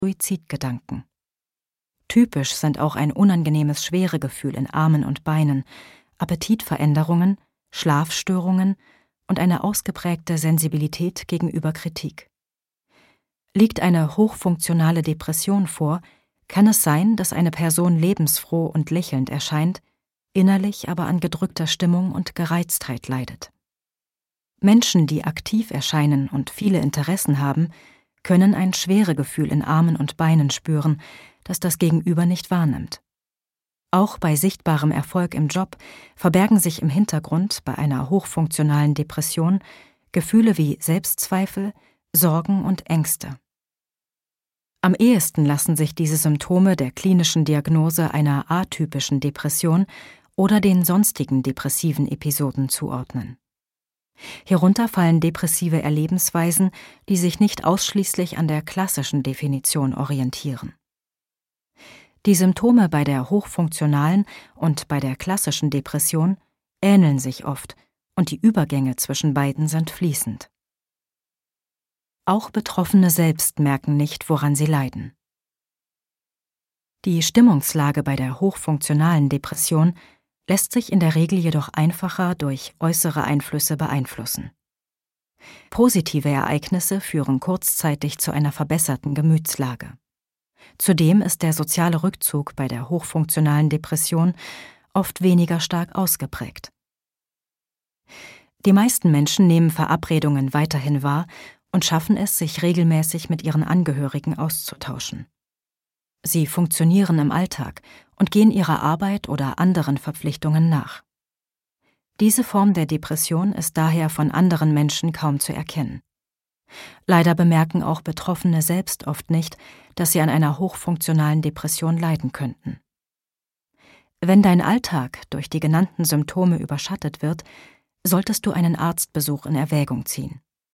Suizidgedanken. Typisch sind auch ein unangenehmes Schweregefühl in Armen und Beinen, Appetitveränderungen, Schlafstörungen und eine ausgeprägte Sensibilität gegenüber Kritik. Liegt eine hochfunktionale Depression vor, kann es sein, dass eine Person lebensfroh und lächelnd erscheint, innerlich aber an gedrückter Stimmung und Gereiztheit leidet. Menschen, die aktiv erscheinen und viele Interessen haben, können ein Schweregefühl in Armen und Beinen spüren, das das Gegenüber nicht wahrnimmt. Auch bei sichtbarem Erfolg im Job verbergen sich im Hintergrund bei einer hochfunktionalen Depression Gefühle wie Selbstzweifel, Sorgen und Ängste. Am ehesten lassen sich diese Symptome der klinischen Diagnose einer atypischen Depression oder den sonstigen depressiven Episoden zuordnen. Hierunter fallen depressive Erlebensweisen, die sich nicht ausschließlich an der klassischen Definition orientieren. Die Symptome bei der hochfunktionalen und bei der klassischen Depression ähneln sich oft und die Übergänge zwischen beiden sind fließend. Auch Betroffene selbst merken nicht, woran sie leiden. Die Stimmungslage bei der hochfunktionalen Depression lässt sich in der Regel jedoch einfacher durch äußere Einflüsse beeinflussen. Positive Ereignisse führen kurzzeitig zu einer verbesserten Gemütslage. Zudem ist der soziale Rückzug bei der hochfunktionalen Depression oft weniger stark ausgeprägt. Die meisten Menschen nehmen Verabredungen weiterhin wahr und schaffen es, sich regelmäßig mit ihren Angehörigen auszutauschen. Sie funktionieren im Alltag und gehen ihrer Arbeit oder anderen Verpflichtungen nach. Diese Form der Depression ist daher von anderen Menschen kaum zu erkennen. Leider bemerken auch Betroffene selbst oft nicht, dass sie an einer hochfunktionalen Depression leiden könnten. Wenn dein Alltag durch die genannten Symptome überschattet wird, solltest du einen Arztbesuch in Erwägung ziehen.